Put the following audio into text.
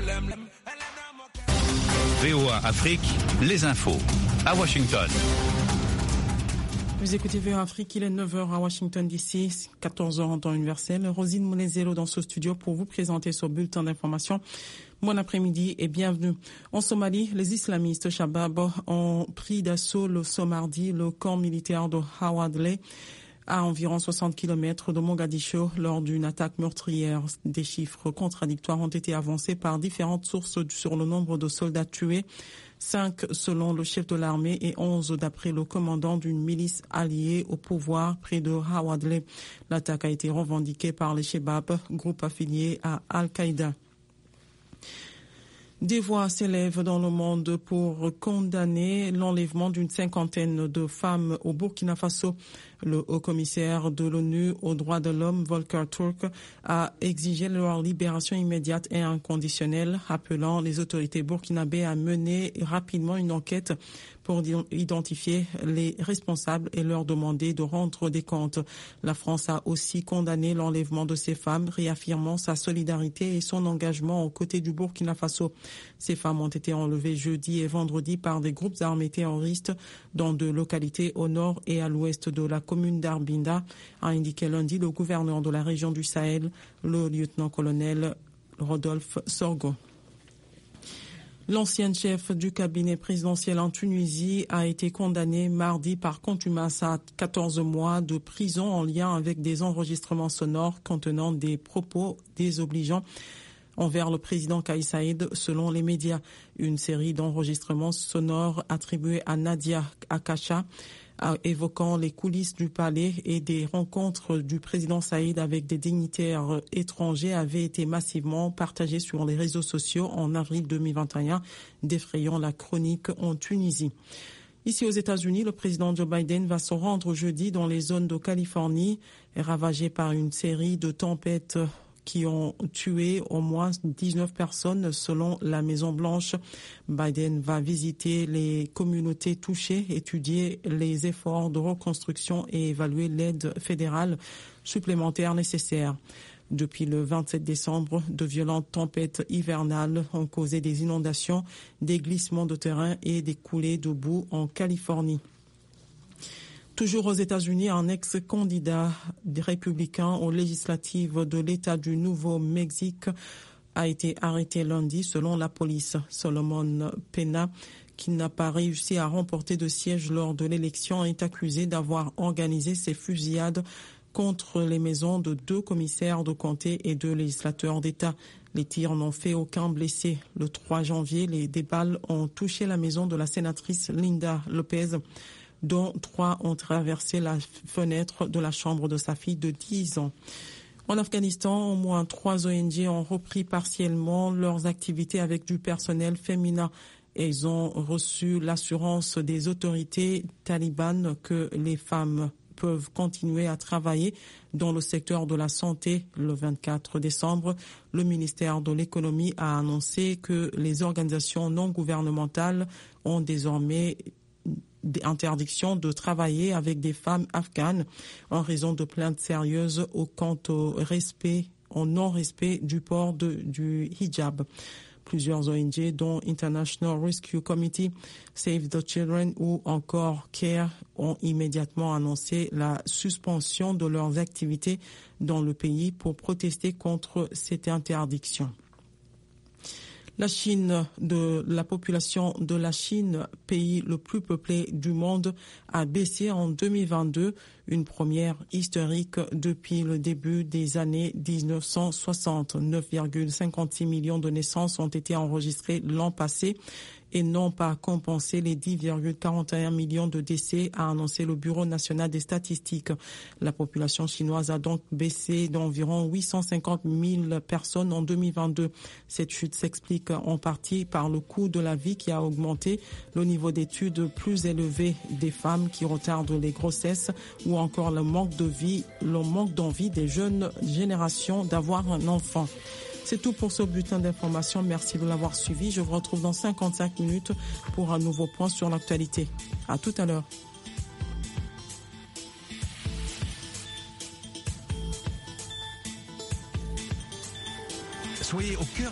VOA Afrique, les infos. À Washington. Vous écoutez VOA Afrique, il est 9h à Washington DC, 14h en temps universel. Rosine Moulezelo dans ce studio pour vous présenter ce bulletin d'information. Bon après-midi et bienvenue. En Somalie, les islamistes Shabab ont pris d'assaut ce mardi le camp militaire de Hawadley, à environ 60 km de Mogadiscio lors d'une attaque meurtrière. Des chiffres contradictoires ont été avancés par différentes sources sur le nombre de soldats tués. 5 selon le chef de l'armée et 11 d'après le commandant d'une milice alliée au pouvoir près de Hawadley. L'attaque a été revendiquée par les Shabab, groupe affilié à Al-Qaïda. Des voix s'élèvent dans le monde pour condamner l'enlèvement d'une cinquantaine de femmes au Burkina Faso. Le haut-commissaire de l'ONU aux droits de l'homme, Volker Turk, a exigé leur libération immédiate et inconditionnelle, appelant les autorités burkinabées à mener rapidement une enquête pour identifier les responsables et leur demander de rendre des comptes. La France a aussi condamné l'enlèvement de ces femmes, réaffirmant sa solidarité et son engagement aux côtés du Burkina Faso. Ces femmes ont été enlevées jeudi et vendredi par des groupes armés terroristes dans deux localités au nord et à l'ouest de la commune d'Arbinda, a indiqué lundi le gouverneur de la région du Sahel, le lieutenant-colonel Rodolphe Sorgo. L'ancienne chef du cabinet présidentiel en Tunisie a été condamnée mardi par contumace à 14 mois de prison en lien avec des enregistrements sonores contenant des propos désobligeants envers le président Kais Saied, selon les médias. Une série d'enregistrements sonores attribués à Nadia Akacha, évoquant les coulisses du palais et des rencontres du président Saïd avec des dignitaires étrangers avaient été massivement partagés sur les réseaux sociaux en avril 2021, défrayant la chronique en Tunisie. Ici aux États-Unis, le président Joe Biden va se rendre jeudi dans les zones de Californie ravagées par une série de tempêtes qui ont tué au moins 19 personnes selon la Maison-Blanche. Biden va visiter les communautés touchées, étudier les efforts de reconstruction et évaluer l'aide fédérale supplémentaire nécessaire. Depuis le 27 décembre, de violentes tempêtes hivernales ont causé des inondations, des glissements de terrain et des coulées de boue en Californie. Toujours aux États-Unis, un ex-candidat républicain aux législatives de l'État du Nouveau-Mexique a été arrêté lundi selon la police. Solomon Pena, qui n'a pas réussi à remporter de siège lors de l'élection, est accusé d'avoir organisé ces fusillades contre les maisons de 2 commissaires de comté et 2 législateurs d'État. Les tirs n'ont fait aucun blessé. Le 3 janvier, des balles ont touché la maison de la sénatrice Linda Lopez, dont 3 ont traversé la fenêtre de la chambre de sa fille de 10 ans. En Afghanistan, au moins 3 ONG ont repris partiellement leurs activités avec du personnel féminin. Elles ont reçu l'assurance des autorités talibanes que les femmes peuvent continuer à travailler dans le secteur de la santé. Le 24 décembre, le ministère de l'économie a annoncé que les organisations non gouvernementales ont désormais interdiction de travailler avec des femmes afghanes en raison de plaintes sérieuses quant au non-respect du port du hijab. Plusieurs ONG, dont International Rescue Committee, Save the Children ou encore CARE, ont immédiatement annoncé la suspension de leurs activités dans le pays pour protester contre cette interdiction. La population de la Chine, pays le plus peuplé du monde, a baissé en 2022, une première historique depuis le début des années 1960. 9,56 millions de naissances ont été enregistrées l'an passé et n'ont pas compensé les 10,41 millions de décès, a annoncé le Bureau national des statistiques. La population chinoise a donc baissé d'environ 850 000 personnes en 2022. Cette chute s'explique en partie par le coût de la vie qui a augmenté, le niveau d'études plus élevé des femmes qui retardent les grossesses ou encore le manque d'envie des jeunes générations d'avoir un enfant. C'est tout pour ce bulletin d'information. Merci de l'avoir suivi. Je vous retrouve dans 55 minutes pour un nouveau point sur l'actualité. À tout à l'heure. Soyez au cœur